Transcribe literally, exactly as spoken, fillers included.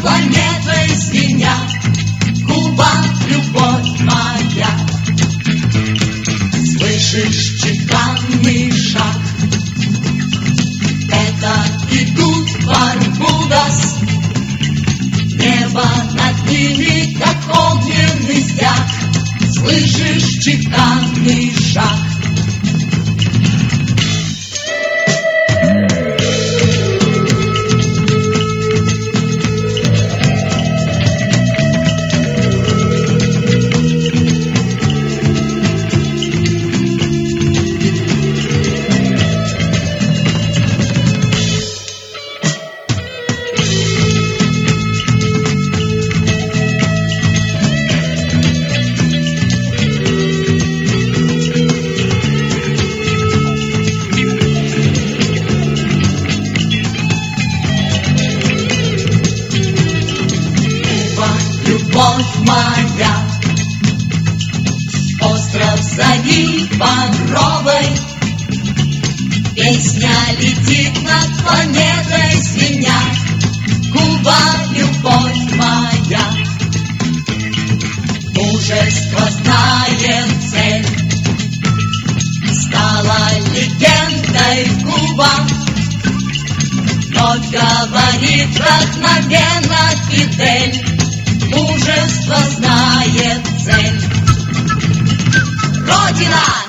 планетой звенят. Куба, любовь моя. Слышишь чеканный шаг? Это идут Барбудос. Небо над ними, как огненный стяг. Слышишь чеканный шаг? Любовь моя, остров зари багровой, песня летит над планетой звеня. Куба, любовь моя, мужество знает цель, стала легендой Куба. Вновь говорит вдохновенно Фидель. Мужество знает цель. Родина!